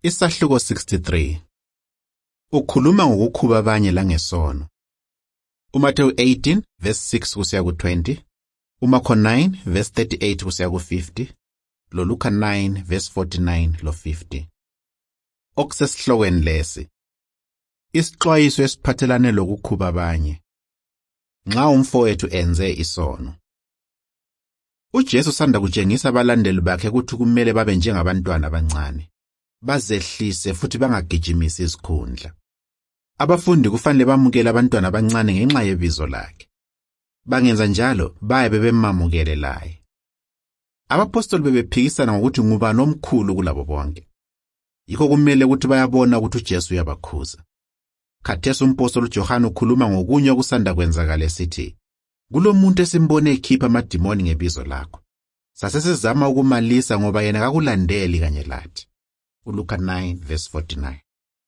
Isahluko 63. Ukhuluma ngokukhuba abanye langesono. uMathewu 18 verse 6 kusiya ku20, uMakho 9 verse 38 kusiya ku50, loLuka 9 verse 49 lo50. Okusesihlokweni lesi. Isixwayiso esiphathelane lokukhuba abanye. Nxa umfowethu enze isono. UJesu sanda kutshengisa abalandeli bakhe ukuthi kumele babe njengabantwana abancane. Bazehlise futhi bangagijimisi izikhundla. Abafundi kufanele bamukele abantwana abancane ngenxa yebizo lakhe. Bangenza njalo baye bemamukele laye. Abapostoli bebephikisana ngokuthi ngubani omkhulu kulabo bonke. Yikho kumele ukuthi bayabona ukuthi uJesu uyabakhuza. Khathesi umpostoli uJohane ukhuluma ngokunye okusanda kwenzakala esithi, kulomuntu esimbone ekhipha amadimoni ngebizo lakho. Sasesizama ukumalisa ngoba yena kakulandeli kanye lathi. uLuka 9 verse 49.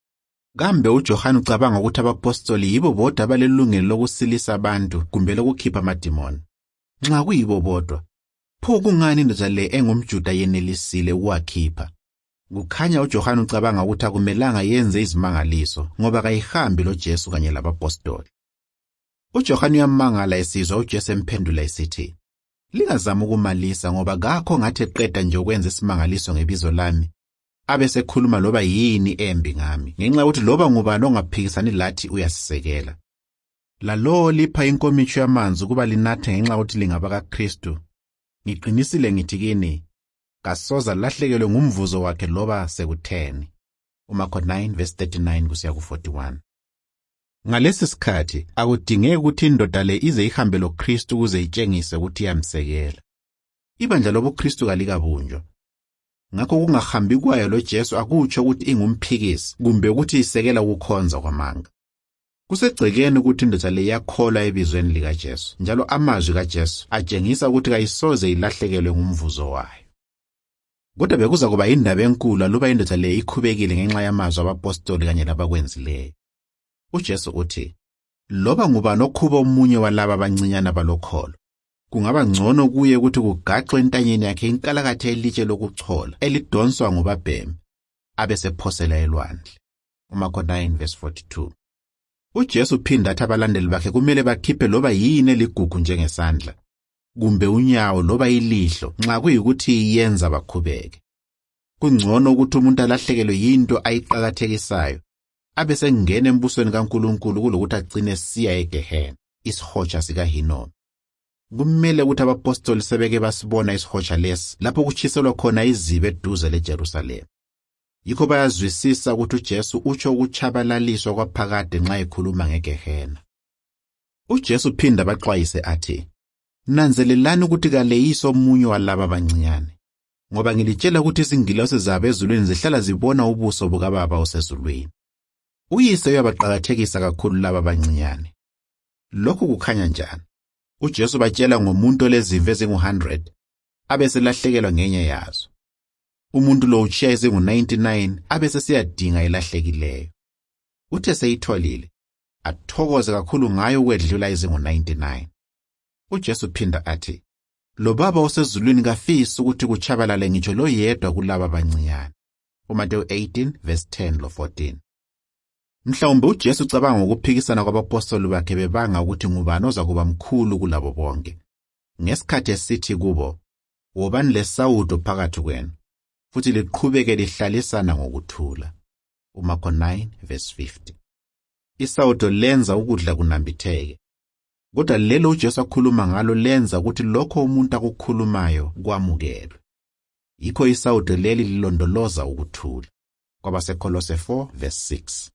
Kambe uJohane ucabanga ukuthi abapostoli yibo bodwa abalelungelo lokusilisa abantu kumbe lokukhipha amadimoni? Nxa kuyibo bodwa, pho kungani indoda le engumJuda yenelisile ukuwakhipha? Kukhanya uJohane ucabanga ukuthi akumelanga yenze izimangaliso ngoba kayihambi loJesu kanye labapostoli. uJohane uyamangala esizwa uJesu emphendula esithi, lingazama ukumalisa ngoba kakho ngathi eqeda nje ukwenza isimangaliso ngebizo lami abesekhuluma loba yini embi ngami, ngenxa yokuthi loba ngubani ongaphikisani lathi uyasisekela. Lalo lipha inkomitsho yamanzi kuba linathe ngenxa yokuthi lingaba kaKristu. Ngiqinisile ngithi kini, kasoza lahlekelwe ngumvuzo wakhe loba sekutheni. uMakho 9 verse 39 kusiya ku41. Ngalesi sikhathi akudingeki ukuthi indoda le ize ihambe loKristu ukuze itshengise ukuthi iyamsekela. Ibandla lobuKristu kalikabunjwa. Ngakho kungahambi kwayo loJesu akutsho ukuthi ingumphikisi kumbe ukuthi isekela ukukhonza kwamanga. Kusegcekeni ukuthi indoda le yakholwa ebizweni likaJesu, njalo amazwi kaJesu atshengisa ukuthi kayisoze ilahlekelwe ngumvuzo wayo. Kodwa bekuza kuba indaba enkulu aluba indoda le ikhubekile ngenxa yamazwi abapostoli kanye labakwenzileyo. uJesu uthi, loba ngubani okhuba omunye walaba abancinyana balokholo, kungaba ngcono kuye ukuthi kugaxwe entanyeni yakhe inkalakatha elitshe lokuchola elidonswa ngubabhemi abesephosela elwandle. uMakho 9 verse 42. uJesu uphinda athi abalandeli bakhe kumele bakhiphe loba yini eligugu njengesandla, kumbe unyawo loba ilihlo nxa kuyikuthi yenza bakhubeke. Kungcono ukuthi umuntu alahlekelwe yinto ayiqakathekisayo abesengena embusweni kaNkulunkulu kulokuthi agcine siya eGehena, isihotsha sikaHinomu. Kumele ukuthi abapostoli sebeke basibona isihotsha lesi lapho kutshiselwa khona izibe eduze leJerusalema. Yikho bayazwisisa ukuthi uJesu utsho ukutshabalaliswa kwaphakade nxa ekhuluma ngeGehena. uJesu phinda baxwayise athi, nanzelelani ukuthi kaleyiso omunye walaba abancinyane, ngoba ngilitshela ukuthi izingilosi zabo ezulwini zihlala zibona ubuso bukaBaba osezulwini. Uyise uyabaqakathekisa kakhulu laba abancinyane. Lokhu kukhanya njani? uJesu batshela ngomuntu olezimvu ezingu100 abeselahlekelwa ngenye yazo. Umuntu lo utshiya ezingu99 abesesiyadinga elahlekileyo. Uthe seyitholile, athokoze kakhulu ngayo ukwedlula ezingu99. uJesu phinda athi, lo Baba osezulwini kafisi ukuthi kuchabalale ngitsho lo yedwa kulaba abancinyane. uMathewu 18 verse 10 lo14. Mhlawumbe uJesu ucabanga ngokuphikisana kwabapostoli bakhe bebanga ukuthi ngubani ozakuba mkhulu kulabo bonke. Ngesikhathi esithi kubo, wobani lesawudo phakathi kwenu, futhi liqhubeke lihlalisana ngokuthula. uMakho 9 verse 50. Isawudo lenza ukudla kunambitheke. Kodwa lelo uJesu akhuluma ngalo lenza ukuthi lokho umuntu akukhulumayo kwamukelwe. Yikho isawudo leli lilondoloza ukuthula. KwabaseKolose 4 verse 6.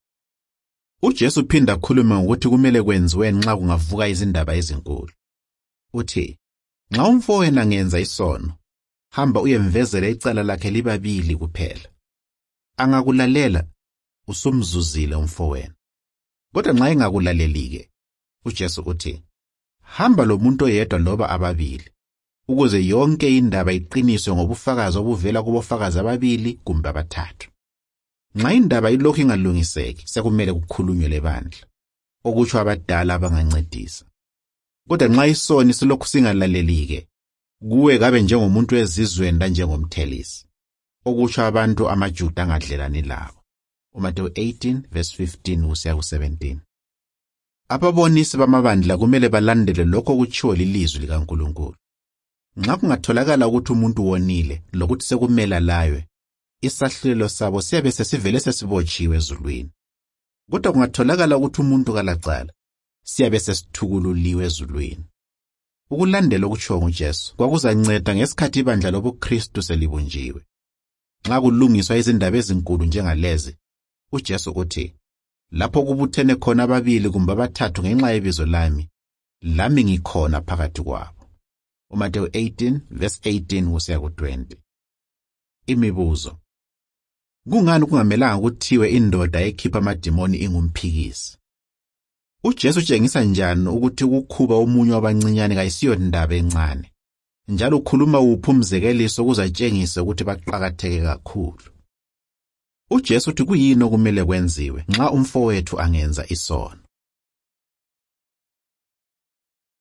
uJesu uphinda akhuluma ukuthi kumele kwenziwe nxa kungavuka izindaba ezinkulu. Uthi, nxa umfowenu angenza isono, hamba uyemvezele icala lakhe libabili kuphela. Angakulalela, usumzuzile umfowenu. Kodwa nxa engakulaleli-ke, uJesu uthi, hamba lo muntu oyedwa loba ababili, ukuze yonke indaba iqiniswe ngobufakazi obuvela kubofakazi ababili kumbe abathathu. Nxa indaba ilokhu ingalungiseki, sekumele kukhulunywe lebandla, okutsho abadala abangancedisa. Kodwa nxa isoni silokhu singalaleli-ke, kuwe kabe njengomuntu ezizweni njengomthelisi. okutsho abantu amaJuda angadlelani labo. uMateyu 18:15-17. Ababonisi bamabandla kumele balandele lokho okutshiwo lilizwi likaNkulunkulu. Nxa kungatholakala ukuthi umuntu wonile lokuthi sekumela laywe, isahlulelo sabo siyabe sesivele sesibotshiwe ezulwini. Kodwa kungatholakala ukuthi umuntu kalacala, siyabe sesithukululiwe ezulwini. Ukulandela okutshiwo nguJesu kwakuzanceda ngesikhathi ibandla lobuKristu selibunjiwe. Nxa kulungiswa izindaba ezinkulu njengalezi, uJesu uthi, lapho kubuthene khona ababili kumbe abathathu ngenxa yebizo lami, lami ngikhona phakathi kwabo. uMateyu 18:18-20. Imibuzo: kungani kungamelanga kuthiwe indoda ekhipha amadimoni ingumphikisi? uJesu utshengisa njani ukuthi ukukhuba omunye wabancinyane kayisiyo ndaba encane, njalo ukhuluma wuphi umzekeliso ukuzatshengisa ukuthi baqakatheke kakhulu? uJesu uthi kuyini okumele kwenziwe nxa umfowethu angenza isono?